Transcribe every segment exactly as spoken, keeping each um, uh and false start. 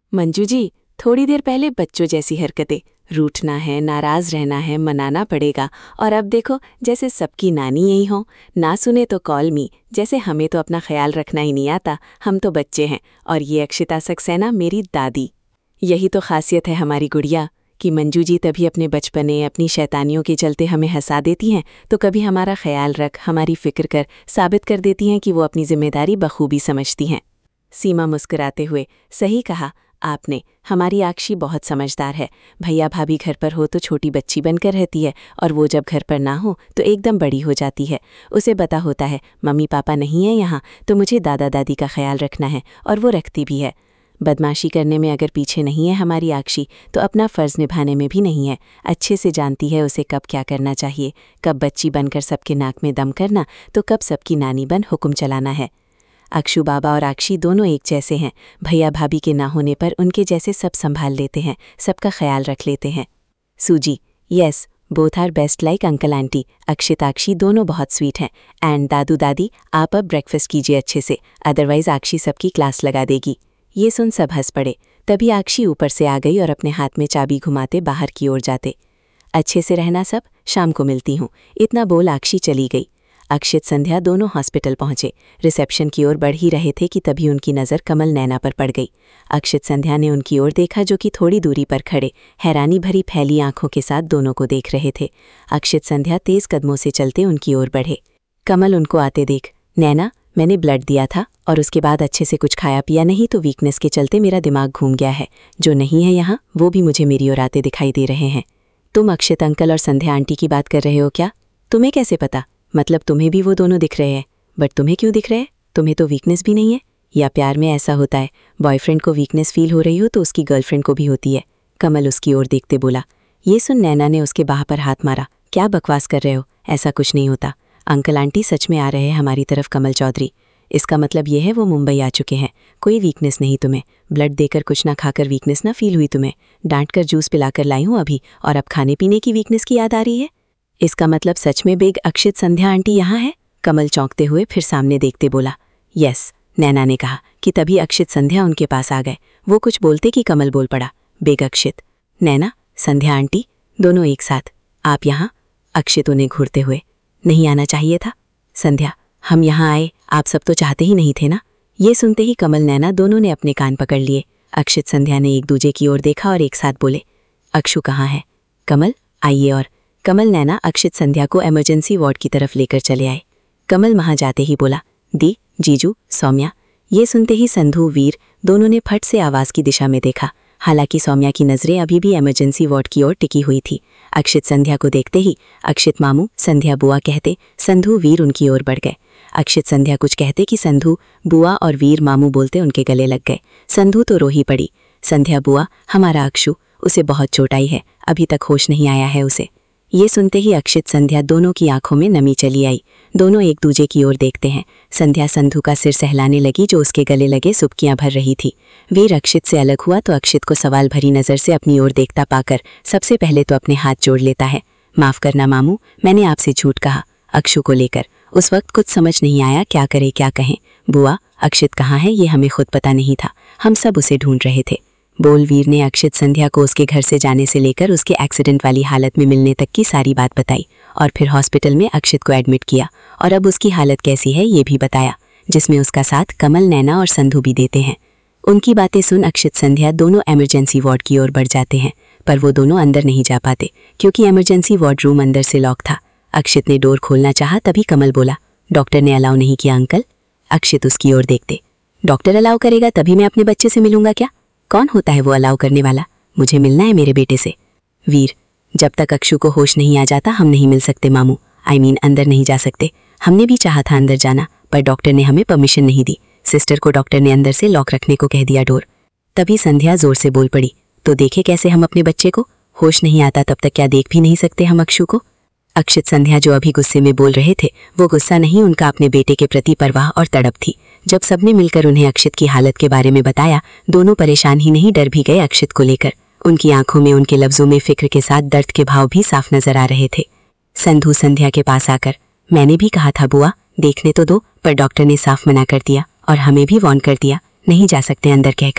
मंजू जी, थोड़ी देर पहले बच्चों जैसी हरकतें, रूठना है, नाराज रहना है, मनाना पड़ेगा। और अब देखो जैसे सबकी नानी यही हो, ना सुने तो कॉल मी, जैसे हमें तो अपना ख्याल रखना ही नहीं आता, हम तो बच्चे हैं। और ये अक्षिता सक्सेना मेरी दादी। यही तो खासियत है हमारी गुड़िया कि मंजू जी तभी अपने बचपने अपनी शैतानियों के चलते हमें हंसा देती हैं, तो कभी हमारा ख्याल रख, हमारी फिक्र कर, साबित कर देती हैं कि वो अपनी जिम्मेदारी बखूबी समझती हैं। सीमा मुस्कुराते हुए, सही कहा आपने, हमारी आक्षी बहुत समझदार है। भैया भाभी घर पर हो तो छोटी बच्ची बनकर रहती है, और वो जब घर पर ना हो तो एकदम बड़ी हो जाती है। उसे पता होता है मम्मी पापा नहीं है यहाँ, तो मुझे दादा दादी का ख्याल रखना है, और वो रखती भी है। बदमाशी करने में अगर पीछे नहीं है हमारी आक्षी, तो अपना फ़र्ज़ निभाने में भी नहीं है। अच्छे से जानती है उसे कब क्या करना चाहिए, कब बच्ची बनकर सबके नाक में दम करना, तो कब सबकी नानी बन हुक्म चलाना है। अक्षु बाबा और आक्षी दोनों एक जैसे हैं। भैया भाभी के ना होने पर उनके जैसे सब संभाल लेते हैं, सबका ख्याल रख लेते हैं। सूजी, yes, both are best like uncle aunty. Akshit Akshi दोनों बहुत स्वीट हैं। एंड दादू दादी, आप अब ब्रेकफास्ट कीजिए अच्छे से, अदरवाइज़ आक्षी सबकी क्लास लगा देगी। ये सुन सब हंस पड़े। तभी आक्षी ऊपर से आ गई और अपने हाथ में चाबी घुमाते बाहर की ओर जाते। अच्छे से रहना सब, शाम को मिलती हूँ, इतना बोल आक्षी चली गई। अक्षित संध्या दोनों हॉस्पिटल पहुंचे। रिसेप्शन की ओर बढ़ ही रहे थे कि तभी उनकी नज़र कमल नैना पर पड़ गई। अक्षित संध्या ने उनकी ओर देखा, जो कि थोड़ी दूरी पर खड़े हैरानी भरी फैली आंखों के साथ दोनों को देख रहे थे। अक्षित संध्या तेज कदमों से चलते उनकी ओर बढ़े। कमल उनको आते देख, नैना, मैंने ब्लड दिया था और उसके बाद अच्छे से कुछ खाया पिया नहीं, तो वीकनेस के चलते मेरा दिमाग घूम गया है। जो नहीं है यहाँ वो भी मुझे मेरी ओर आते दिखाई दे रहे हैं। तुम अक्षित अंकल और संध्या आंटी की बात कर रहे हो क्या? तुम्हें कैसे पता? मतलब तुम्हें भी वो दोनों दिख रहे हैं, बट तुम्हें क्यों दिख रहे हैं? तुम्हें तो वीकनेस भी नहीं है। या प्यार में ऐसा होता है, बॉयफ्रेंड को वीकनेस फील हो रही हो तो उसकी गर्लफ्रेंड को भी होती है। कमल उसकी ओर देखते बोला। ये सुन नैना ने उसके बाह पर हाथ मारा। क्या बकवास कर रहे हो, ऐसा कुछ नहीं होता। अंकल आंटी सच में आ रहे हैं हमारी तरफ कमल चौधरी। इसका मतलब ये है वो मुंबई आ चुके हैं। कोई वीकनेस नहीं तुम्हें, ब्लड देकर कुछ ना खाकर वीकनेस ना फील हुई तुम्हें। डांट कर जूस पिलाकर लाई हूँ अभी, और अब खाने पीने की वीकनेस की याद आ रही है। इसका मतलब सच में बेग अक्षित संध्या आंटी यहाँ है? कमल चौंकते हुए फिर सामने देखते बोला। यस, नैना ने कहा कि तभी अक्षित संध्या उनके पास आ गए। वो कुछ बोलते कि कमल बोल पड़ा, बेग अक्षित, नैना, संध्या आंटी, दोनों एक साथ, आप यहाँ? अक्षित उन्हें घूरते हुए, नहीं आना चाहिए था। संध्या, हम यहाँ आए, आप सब तो चाहते ही नहीं थे ना? ये सुनते ही कमल नैना दोनों ने अपने कान पकड़ लिए। अक्षित संध्या ने एक दूजे की ओर देखा और एक साथ बोले, अक्षु कहाँ है? कमल, आइए। और कमल नैना अक्षित संध्या को इमरजेंसी वार्ड की तरफ लेकर चले आए। कमल वहां जाते ही बोला, दी, जीजू, सौम्या। ये सुनते ही संधू, वीर दोनों ने फट से आवाज़ की दिशा में देखा। हालांकि सौम्या की नज़रें अभी भी इमरजेंसी वार्ड की ओर टिकी हुई थी। अक्षित संध्या को देखते ही अक्षित मामू, संध्या बुआ कहते संधू, वीर उनकी ओर बढ़ गए। अक्षित संध्या कुछ कहते कि संधू, बुआ और वीर मामू बोलते उनके गले लग गए। संधू तो रो ही पड़ी। संध्या बुआ, हमारा अक्षु, उसे बहुत चोट आई है, अभी तक होश नहीं आया है उसे। ये सुनते ही अक्षित संध्या दोनों की आंखों में नमी चली आई। दोनों एक दूजे की ओर देखते हैं। संध्या संधू का सिर सहलाने लगी जो उसके गले लगे सुबकियां भर रही थी। वीर अक्षित से अलग हुआ तो अक्षित को सवाल भरी नज़र से अपनी ओर देखता पाकर सबसे पहले तो अपने हाथ जोड़ लेता है। माफ़ करना मामू, मैंने आपसे झूठ कहा अक्षु को लेकर। उस वक्त कुछ समझ नहीं आया क्या करे क्या कहें। बुआ, अक्षित कहाँ है ये हमें खुद पता नहीं था, हम सब उसे ढूंढ रहे थे। बोल वीर ने अक्षित संध्या को उसके घर से जाने से लेकर उसके एक्सीडेंट वाली हालत में मिलने तक की सारी बात बताई, और फिर हॉस्पिटल में अक्षित को एडमिट किया और अब उसकी हालत कैसी है ये भी बताया, जिसमें उसका साथ कमल, नैना और संधू भी देते हैं। उनकी बातें सुन अक्षित संध्या दोनों इमरजेंसी वार्ड की ओर बढ़ जाते हैं, पर वो दोनों अंदर नहीं जा पाते क्योंकि इमरजेंसी वार्ड रूम अंदर से लॉक था। अक्षित ने डोर खोलना चाहा तभी कमल बोला, डॉक्टर ने अलाउ नहीं किया अंकल। अक्षित उसकी ओर देखते, डॉक्टर अलाउ करेगा तभी मैं अपने बच्चे से मिलूंगा क्या? कौन होता है वो अलाउ करने वाला? मुझे मिलना है मेरे बेटे से। वीर, जब तक अक्षु को होश नहीं आ जाता हम नहीं मिल सकते मामू, आई मीन अंदर नहीं जा सकते। हमने भी चाहा था अंदर जाना, पर डॉक्टर ने हमें परमिशन नहीं दी। सिस्टर को डॉक्टर ने अंदर से लॉक रखने को कह दिया डोर। तभी संध्या जोर से बोल पड़ी, तो देखे कैसे हम अपने बच्चे को? होश नहीं आता तब तक क्या देख भी नहीं सकते हम अक्षु को? अक्षित संध्या जो अभी गुस्से में बोल रहे थे वो गुस्सा नहीं, उनका अपने बेटे के प्रति परवाह और तड़प थी। जब सबने मिलकर उन्हें अक्षित की हालत के बारे में बताया, दोनों परेशान ही नहीं डर भी गए अक्षित को लेकर। उनकी आंखों में, उनके लफ्जों में फिक्र के साथ दर्द के भाव भी साफ नजर आ रहे थे। संधू संध्या के पास आकर, मैंने भी कहा था बुआ देखने तो दो, पर डॉक्टर ने साफ मना कर दिया और हमें भी वार्न कर दिया, नहीं जा सकते अंदर कहकर।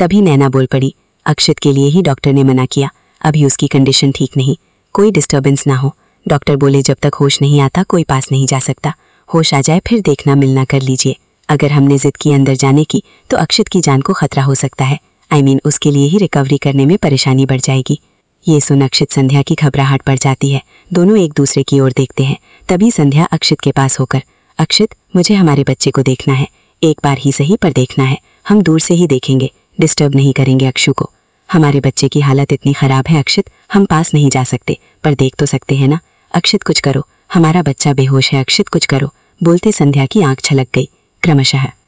तभी नैना बोल पड़ी, अक्षत के लिए ही डॉक्टर ने मना किया, अभी उसकी कंडीशन ठीक नहीं, कोई डिस्टर्बेंस ना हो। डॉक्टर बोले जब तक होश नहीं आता कोई पास नहीं जा सकता, होश आ जाए फिर देखना मिलना कर लीजिए। अगर हमने जिद की अंदर जाने की तो अक्षत की जान को खतरा हो सकता है, आई मीन उसके लिए ही रिकवरी करने में परेशानी बढ़ जाएगी। ये सुन अक्षत संध्या की घबराहट बढ़ जाती है। दोनों एक दूसरे की ओर देखते हैं। तभी संध्या अक्षत के पास होकर, अक्षत मुझे हमारे बच्चे को देखना है, एक बार ही सही पर देखना है, हम दूर से ही देखेंगे, डिस्टर्ब नहीं करेंगे अक्षु को। हमारे बच्चे की हालत इतनी खराब है अक्षत, हम पास नहीं जा सकते पर देख तो सकते हैं ना। अक्षत कुछ करो, हमारा बच्चा बेहोश है, अक्षत कुछ करो। बोलते संध्या की आंख छलक गई। क्रमशः